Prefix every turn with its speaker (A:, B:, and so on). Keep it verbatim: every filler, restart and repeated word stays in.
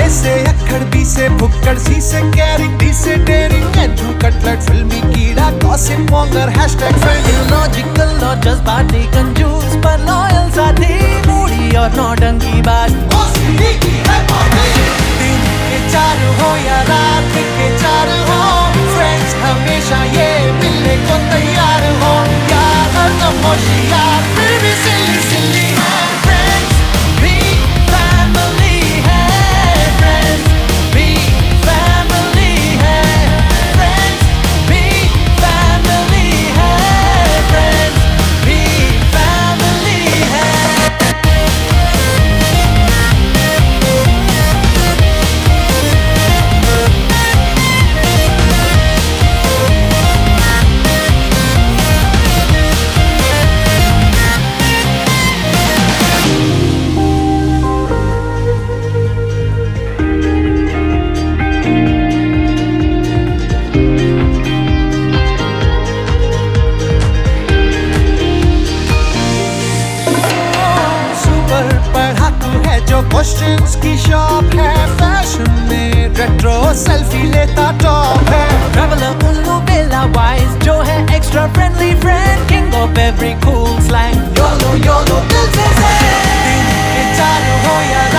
A: से अक्खड़ बी से भुक्कड़ सी से कैरिंग डी से डेयरिंग एंड्रू कटलेट फिल्मी कीड़ा gossip monger hashtag friend
B: logical और जज्बाती कंजूस पर लॉयल साथी मूडी और नौटंकी बात
A: दिन के चार हो या रात के चार हो फ्रेंड्स हमेशा ये मिलने को तैयार हो यार हरदम होशियार फिर भी सिल्ली सिल्ली है
B: फ्रेंड्स भी फैमिली है फ्रेंड्स भी फैमिली है फ्रेंड्स भी फैमिली है फ्रेंड्स भी फैमिली है
A: क्वेश्चंस की शॉप है फैशन में रेट्रो सेल्फी लेता टॉप है
B: ट्रैवलर उल्लू बेला वाइज जो है extra friendly friend king of every cool slang
A: yolo yolo दिल से दिन के चार हो या